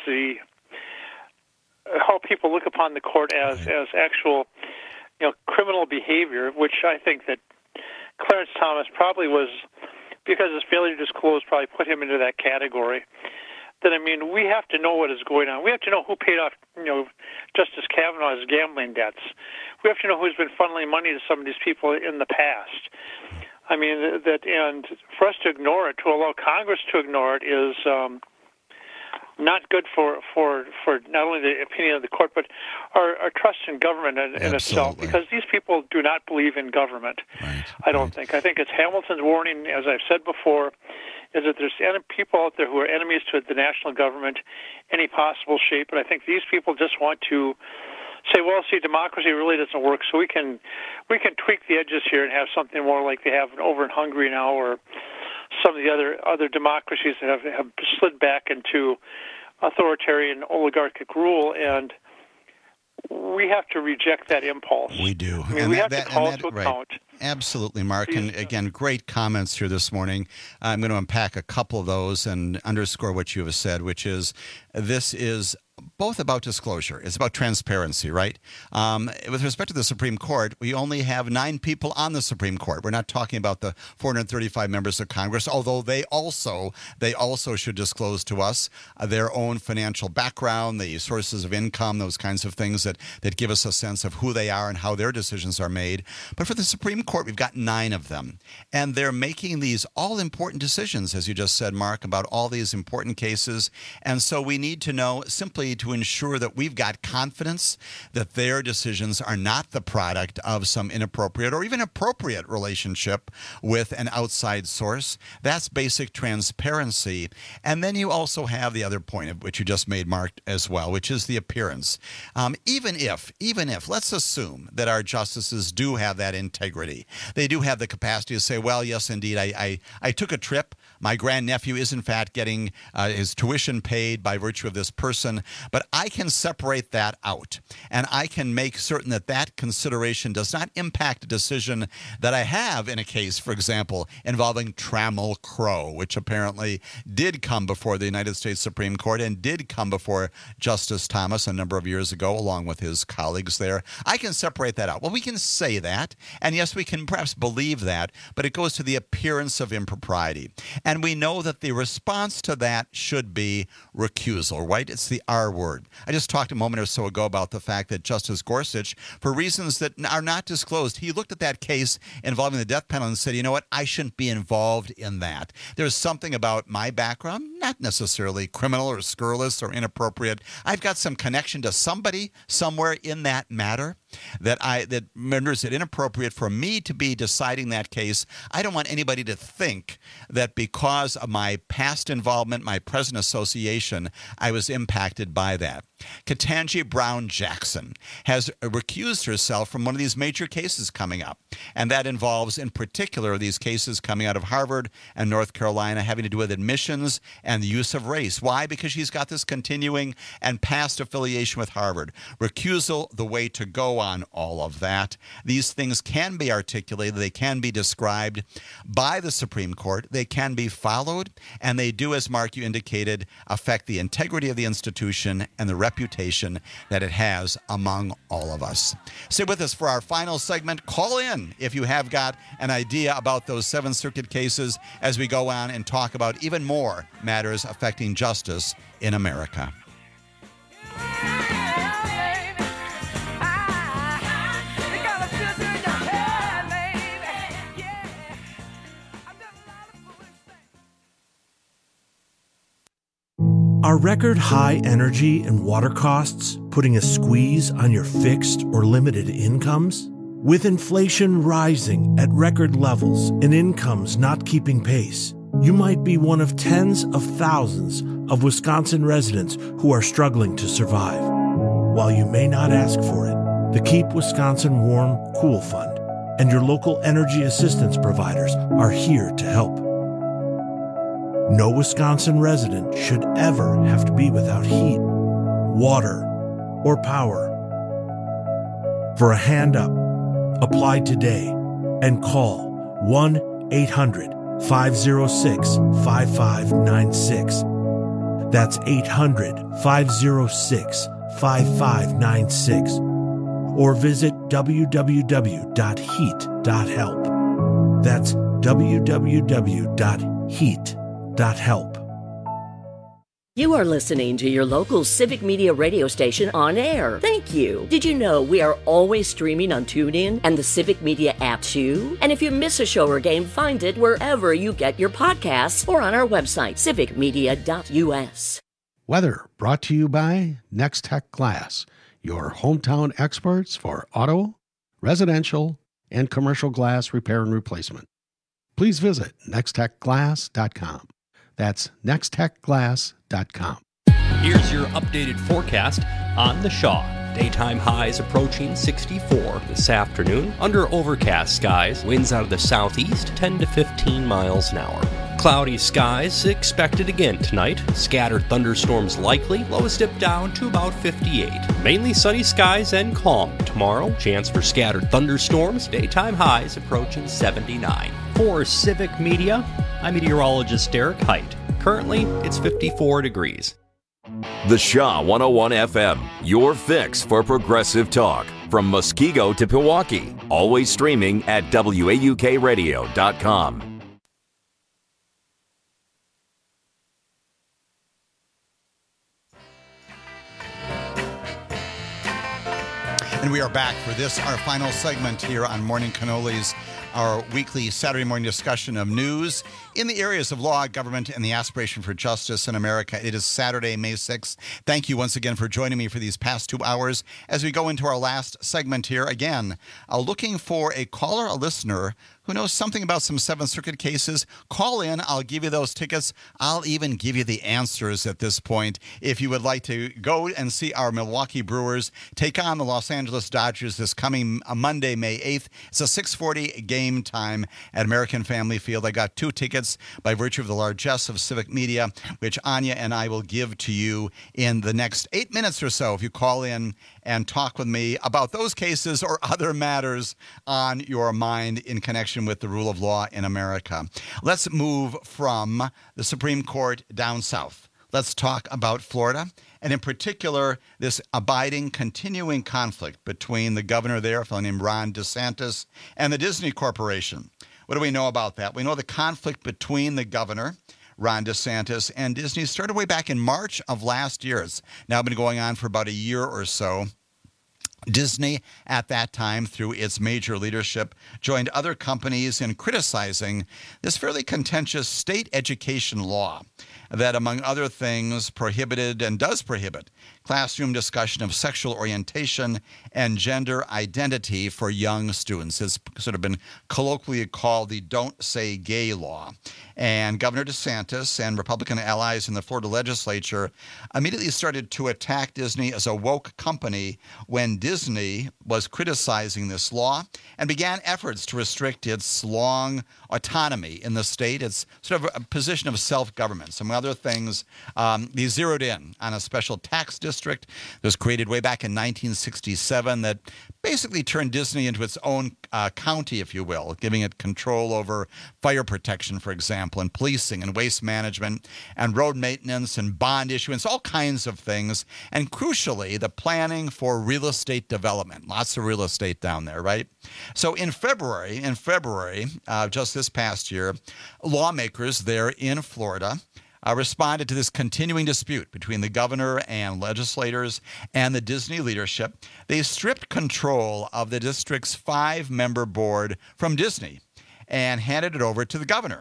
how people look upon the court as actual, criminal behavior, which I think that Clarence Thomas probably was, because his failure to disclose probably put him into that category. then I mean we have to know what is going on. We have to know who paid off, Justice Kavanaugh's gambling debts. We have to know who's been funneling money to some of these people in the past. I mean and for us to ignore it, to allow Congress to ignore it, is not good for not only the opinion of the court, but our trust in government in itself, because these people do not believe in government. Right, I don't think. I think it's Hamilton's warning, as I've said before, is that there's people out there who are enemies to the national government, any possible shape, and I think these people just want to say, well, see, democracy really doesn't work, so we can tweak the edges here and have something more like they have over in Hungary now, or some of the other democracies that have slid back into authoritarian oligarchic rule, and we have to reject that impulse. We do. I mean, we have to call to account. Right. Absolutely, Mark. And again, great comments here this morning. I'm going to unpack a couple of those and underscore what you have said, which is this is both about disclosure. It's about transparency, right? With respect to the Supreme Court, we only have 9 people on the Supreme Court. We're not talking about the 435 members of Congress, although they also should disclose to us their own financial background, the sources of income, those kinds of things that give us a sense of who they are and how their decisions are made. But for the Supreme Court, we've got 9 of them, and they're making these all-important decisions, as you just said, Mark, about all these important cases. And so we need to know, simply to ensure that we've got confidence that their decisions are not the product of some inappropriate or even appropriate relationship with an outside source. That's basic transparency. And then you also have the other point of which you just made, Mark, as well, which is the appearance. Even if, let's assume that our justices do have that integrity. They do have the capacity to say, well, yes, indeed, I took a trip. My grandnephew is, in fact, getting his tuition paid by virtue of this person, but I can separate that out, and I can make certain that that consideration does not impact a decision that I have in a case, for example, involving Trammell Crow, which apparently did come before the United States Supreme Court and did come before Justice Thomas a number of years ago, along with his colleagues there. I can separate that out. Well, we can say that, and yes, we can perhaps believe that, but it goes to the appearance of impropriety. And we know that the response to that should be recusal, right? It's the R word. I just talked a moment or so ago about the fact that Justice Gorsuch, for reasons that are not disclosed, he looked at that case involving the death penalty and said, you know what, I shouldn't be involved in that. There's something about my background, not necessarily criminal or scurrilous or inappropriate. I've got some connection to somebody somewhere in that matter that renders it inappropriate for me to be deciding that case. I don't want anybody to think that because of my past involvement, my present association, I was impacted by that. Ketanji Brown Jackson has recused herself from one of these major cases coming up, and that involves in particular these cases coming out of Harvard and North Carolina having to do with admissions and the use of race. Why? Because she's got this continuing and past affiliation with Harvard. Recusal, the way to go on all of that. These things can be articulated, they can be described by the Supreme Court, they can be followed, and they do, as Mark, you indicated, affect the integrity of the institution and the reputation that it has among all of us. Stay with us for our final segment. Call in if you have got an idea about those Seventh Circuit cases as we go on and talk about even more matters affecting justice in America. Are record high energy and water costs putting a squeeze on your fixed or limited incomes? With inflation rising at record levels and incomes not keeping pace, you might be one of tens of thousands of Wisconsin residents who are struggling to survive. While you may not ask for it, the Keep Wisconsin Warm Cool Fund and your local energy assistance providers are here to help. No Wisconsin resident should ever have to be without heat, water, or power. For a hand up, apply today and call 1-800-506-5596. That's 800-506-5596. Or visit www.heat.help. That's www.heat.help. You are listening to your local Civic Media radio station on air. Thank you. Did you know we are always streaming on TuneIn and the Civic Media app too? And if you miss a show or game, find it wherever you get your podcasts or on our website, civicmedia.us. Weather brought to you by Next Tech Glass, your hometown experts for auto, residential, and commercial glass repair and replacement. Please visit nexttechglass.com. That's nexttechglass.com. Here's your updated forecast on the Shaw. Daytime highs approaching 64 this afternoon. Under overcast skies, winds out of the southeast 10 to 15 miles an hour. Cloudy skies expected again tonight. Scattered thunderstorms likely. Lows dip down to about 58. Mainly sunny skies and calm tomorrow. Chance for scattered thunderstorms. Daytime highs approaching 79. For Civic Media, I'm meteorologist Derek Height. Currently, it's 54 degrees. The Shaw 101 FM, your fix for progressive talk. From Muskego to Pewaukee. Always streaming at WAUKradio.com. And we are back for this, our final segment here on Morning Cannolis, our weekly Saturday morning discussion of news in the areas of law, government, and the aspiration for justice in America. It is Saturday, May 6th. Thank you once again for joining me for these past 2 hours as we go into our last segment here. Again, looking for a caller, a listener who knows something about some Seventh Circuit cases. Call in. I'll give you those tickets. I'll even give you the answers at this point. If you would like to go and see our Milwaukee Brewers take on the Los Angeles Dodgers this coming Monday, May 8th. It's a 6:40 game time at American Family Field. I got 2 tickets by virtue of the largesse of Civic Media, which Anya and I will give to you in the next 8 minutes or so if you call in and talk with me about those cases or other matters on your mind in connection with the rule of law in America. Let's move from the Supreme Court down south. Let's talk about Florida, and in particular, this abiding, continuing conflict between the governor there, a fellow named Ron DeSantis, and the Disney Corporation. What do we know about that? We know the conflict between the governor, Ron DeSantis, and Disney started way back in March of last year. It's now been going on for about a year or so. Disney, at that time, through its major leadership, joined other companies in criticizing this fairly contentious state education law that, among other things, prohibited and does prohibit classroom discussion of sexual orientation and gender identity for young students. It's sort of been colloquially called the Don't Say Gay law. And Governor DeSantis and Republican allies in the Florida legislature immediately started to attack Disney as a woke company when Disney was criticizing this law and began efforts to restrict its long autonomy in the state. It's sort of a position of self-government. Some other things, they zeroed in on a special tax district that was created way back in 1967 that basically turned Disney into its own county, if you will, giving it control over fire protection, for example, and policing and waste management and road maintenance and bond issuance, all kinds of things. And crucially, the planning for real estate development. Lots of real estate down there, right? So in February, just this past year, lawmakers there in Florida responded to this continuing dispute between the governor and legislators and the Disney leadership. They stripped control of the district's 5-member board from Disney and handed it over to the governor.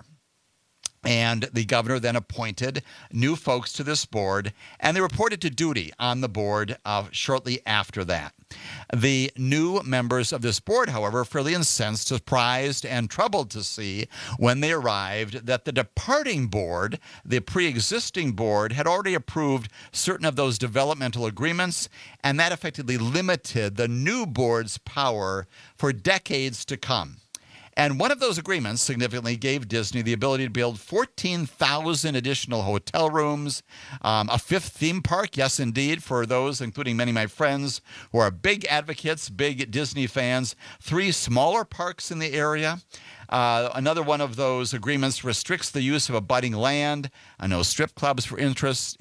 And the governor then appointed new folks to this board, and they reported to duty on the board shortly after that. The new members of this board, however, fairly incensed, surprised, and troubled to see when they arrived that the departing board, the pre-existing board, had already approved certain of those developmental agreements, and that effectively limited the new board's power for decades to come. And one of those agreements significantly gave Disney the ability to build 14,000 additional hotel rooms, a 5th theme park, yes, indeed, for those, including many of my friends who are big advocates, big Disney fans, 3 smaller parks in the area, Another one of those agreements restricts the use of abutting land. No strip clubs, for instance.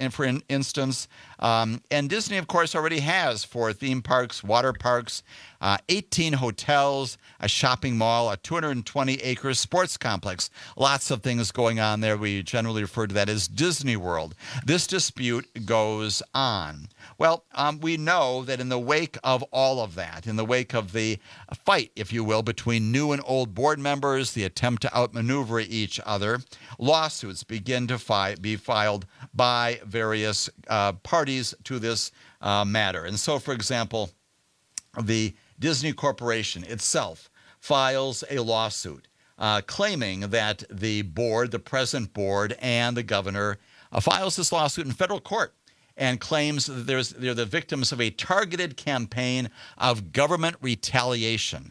And Disney, of course, already has 4 theme parks, water parks, 18 hotels, a shopping mall, a 220-acre sports complex. Lots of things going on there. We generally refer to that as Disney World. This dispute goes on. Well, we know that in the wake of all of that, in the wake of the fight, if you will, between new and old board members, the attempt to outmaneuver each other, lawsuits begin to be filed by various parties to this matter. And so, for example, the Disney Corporation itself files a lawsuit claiming that the board, the present board, and the governor files this lawsuit in federal court and claims that they're the victims of a targeted campaign of government retaliation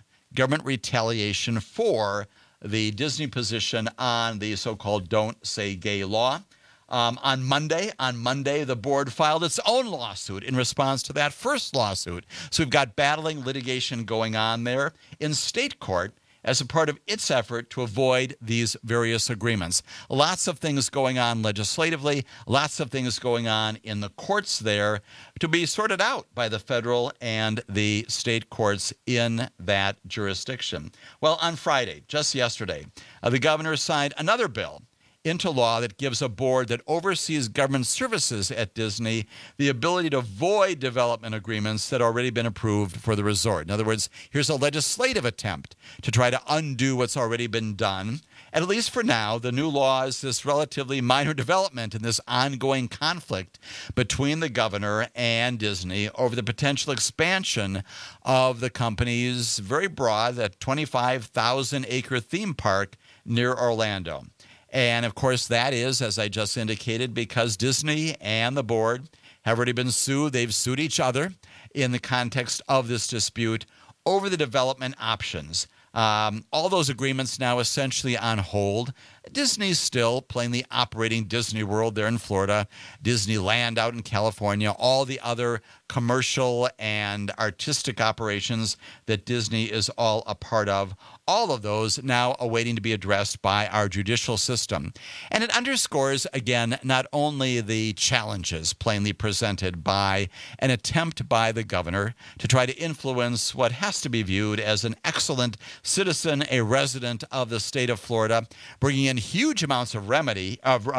for the Disney position on the so-called Don't Say Gay law. On Monday, the board filed its own lawsuit in response to that first lawsuit. So we've got battling litigation going on there in state court as a part of its effort to avoid these various agreements. Lots of things going on legislatively, lots of things going on in the courts there to be sorted out by the federal and the state courts in that jurisdiction. Well, on Friday, just yesterday, the governor signed another bill into law that gives a board that oversees government services at Disney the ability to void development agreements that have already been approved for the resort. In other words, here's a legislative attempt to try to undo what's already been done. And at least for now, the new law is this relatively minor development in this ongoing conflict between the governor and Disney over the potential expansion of the company's very broad, that 25,000-acre theme park near Orlando. And, of course, that is, as I just indicated, because Disney and the board have already been sued. They've sued each other in the context of this dispute over the development options. All those agreements now essentially on hold. Disney's still plainly operating Disney World there in Florida, Disneyland out in California, all the other commercial and artistic operations that Disney is all a part of. All of those now awaiting to be addressed by our judicial system. And it underscores, again, not only the challenges plainly presented by an attempt by the governor to try to influence what has to be viewed as an excellent citizen, a resident of the state of Florida, bringing in huge amounts of revenue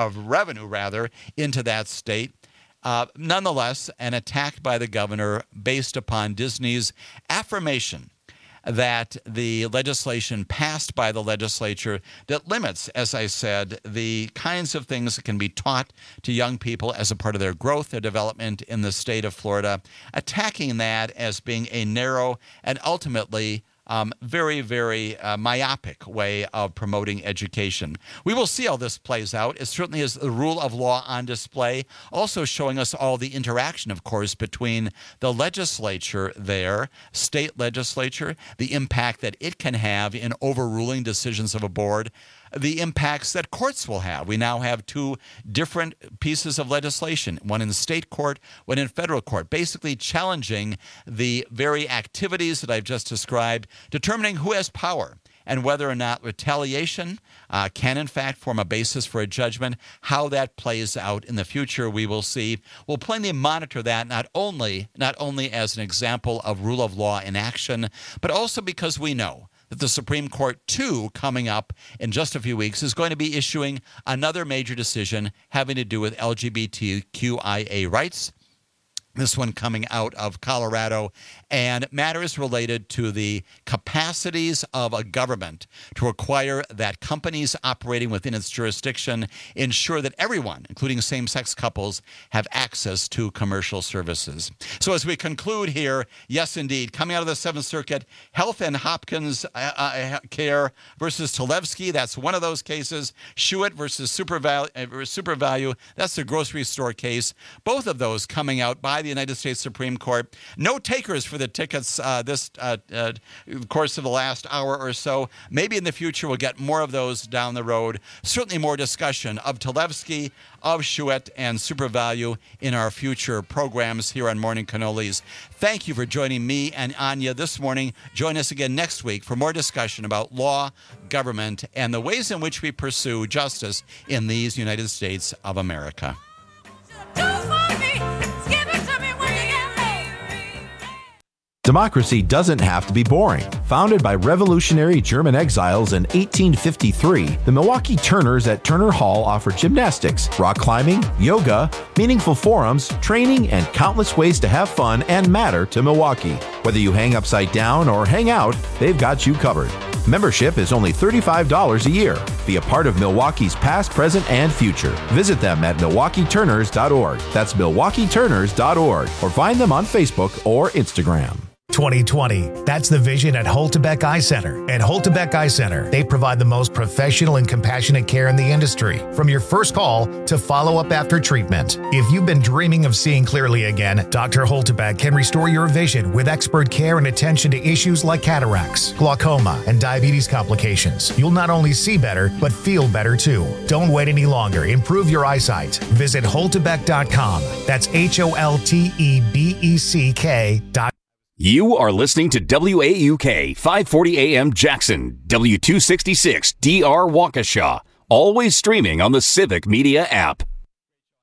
into that state. Nonetheless, an attack by the governor based upon Disney's affirmation that the legislation passed by the legislature that limits, as I said, the kinds of things that can be taught to young people as a part of their growth, their development in the state of Florida, attacking that as being a narrow and ultimately very, very myopic way of promoting education. We will see how this plays out. It certainly is the rule of law on display, also showing us all the interaction, of course, between the legislature there, state legislature, the impact that it can have in overruling decisions of a board, the impacts that courts will have. We now have 2 different pieces of legislation, one in the state court, one in federal court, basically challenging the very activities that I've just described, determining who has power and whether or not retaliation can in fact form a basis for a judgment. How that plays out in the future, we will see. We'll plainly monitor that not only as an example of rule of law in action, but also because we know that the Supreme Court, too, coming up in just a few weeks, is going to be issuing another major decision having to do with LGBTQIA rights. This one coming out of Colorado, and matters related to the capacities of a government to require that companies operating within its jurisdiction ensure that everyone, including same-sex couples, have access to commercial services. So as we conclude here, yes, indeed, coming out of the Seventh Circuit, Health and Hopkins Care versus Talevsky, that's one of those cases. Schuett versus Supervalue, that's the grocery store case. Both of those coming out by the United States Supreme Court. No takers for the tickets this course of the last hour or so. Maybe in the future we'll get more of those down the road. Certainly more discussion of Talevski, of Schuett, and SuperValu in our future programs here on Morning Cannolis. Thank you for joining me and Anya this morning. Join us again next week for more discussion about law, government, and the ways in which we pursue justice in these United States of America. Democracy doesn't have to be boring. Founded by revolutionary German exiles in 1853, the Milwaukee Turners at Turner Hall offer gymnastics, rock climbing, yoga, meaningful forums, training, and countless ways to have fun and matter to Milwaukee. Whether you hang upside down or hang out, they've got you covered. Membership is only $35 a year. Be a part of Milwaukee's past, present, and future. Visit them at MilwaukeeTurners.org. That's MilwaukeeTurners.org. Or find them on Facebook or Instagram. 2020. That's the vision at Holtebeck Eye Center. At Holtebeck Eye Center, they provide the most professional and compassionate care in the industry, from your first call to follow-up after treatment. If you've been dreaming of seeing clearly again, Dr. Holtebeck can restore your vision with expert care and attention to issues like cataracts, glaucoma, and diabetes complications. You'll not only see better, but feel better too. Don't wait any longer. Improve your eyesight. Visit Holtebeck.com. That's HOLTEBECK.com. You are listening to WAUK 540 AM Jackson, W266 DR Waukesha, always streaming on the Civic Media app.